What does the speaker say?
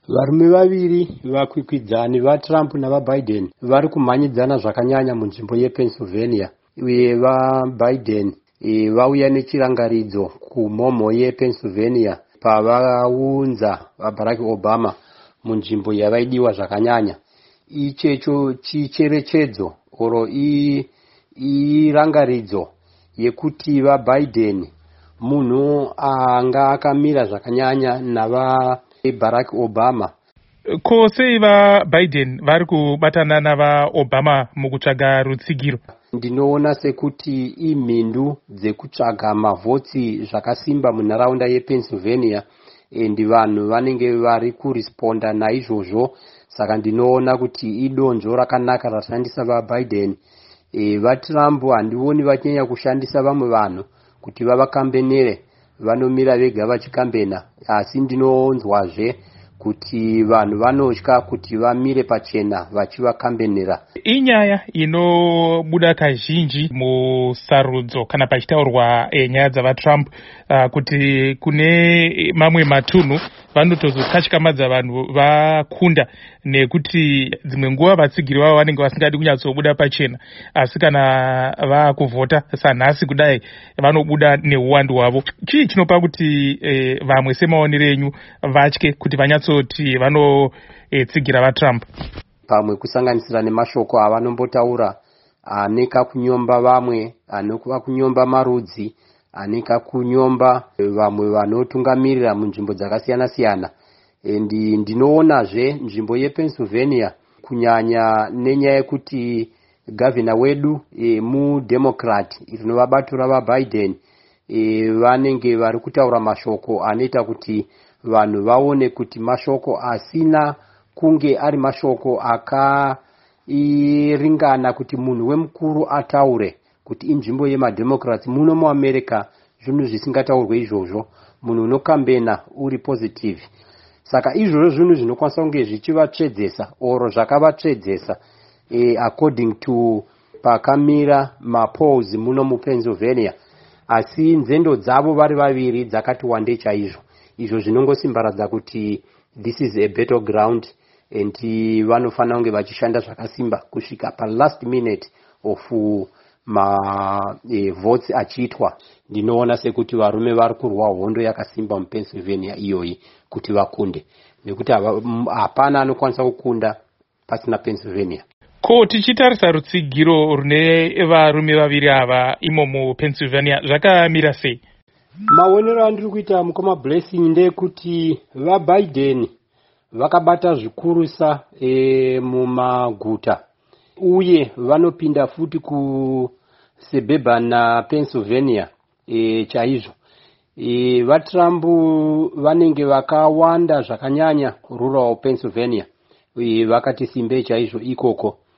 Varume vaviri vakwikwidzani vaTrump navaBiden vari kumhanyidzana zvakanyanya munzvimbo yePennsylvania. Uye vaBiden vauya nechirangaridzo kumhomho yePennsylvania pavaunza vaBarack Obama munzvimbo yavaidiwa zvakanyanya. Ichecho chicherechedzo oro irangaridzo yekuti vaBiden munhu anga akamira zvakanyanya navaBarack Obama. Ko sei vaBiden vari kubatana navaObama mukutsvaga rutsigiro? Ndinoona sekuti imhindu dzekutsvaga mavhotsi zvakasimba munharaunda yePennsylvania endi vanhu vanenge vari kuresponda naizvozvo. Saka ndinoona kuti idonzvo rakanaka rashandisa vaBiden. VaTrump handioni vachinyanya kushandisa vamwe vanhu kuti vavakambenere, vanomira vega vachikambena. Asi ndinonzwazve kuti vanhu vanotya kuti vamire pachena vachivakambenera. Inyaya inobuda kazhinji musarudzo kana pachitaurwa nyaya dzavaTrump kuti kune mamwe matunhu vanotozokatyamadza vanhu vakunda, nekuti dzimwe nguva vatsigiri vavo vanenge vasingadi kunyatsobuda pachena, asi kana vakuvhota sanhasi kudai vanobuda neuwandu hwavo. Chii chinopa kuti vamwe semaonero enyu vatye kuti vanyatsoti vanotsigira vaTrump? Pamwe kusanganisira nemashoko avanombotaura aneka kunyomba vamwe, anokuva kunyomba marudzi, aneka kunyomba vamwe vanotungamirira munzvimbo dzakasiyana-siyana. Ndinoonazve nzvimbo yePennsylvania kunyanya nenyaya yekuti gavhina wedu mudemocrat rinova bato ravaBiden vanenge vari kutaura mashoko anoita kuti vanhu vaone kuti mashoko asina kunge ari mashoko akaringana kuti munhu wemukuru ataure, kuti inzvimbo yemademocrats. Muno muAmerica zvinhu zvisingataurwe izvozvo, munhu unokambena uri positive. Saka izvozvo zvinhu zvinokwanisa kunge zvichivatsvedzesa oro zvakavatsvedzesa according to pakamira mapolls muno muPennsylvania. Asi nzendo dzavo vari vaviri dzakati wandei chaizvo. Izvo zvinongosimbaradza kuti this is a battleground and vanofanira kunge vachishanda zvakasimba kusvika palast minute of votes achiitwa. Ndinoona sekuti varume vari kurwa hondo yakasimba muPennsylvania iyoyi kuti vakunde, nekuti hapana anokwanisa kukunda pasina Pennsylvania. Ko tichitarisa rutsigiro rune varume vaviri ava imo muPennsylvania zvakamira sei? Maonero andiri kuita mukoma Blessing ndekuti vaBiden vakabata zvikurusa mumaguta uye vanopinda futi kusuburban naPennsylvania chaizvo. VaTrump vanenge vakawanda zvakanyanya rural Pennsylvania, vakati simbei chaizvo ikoko.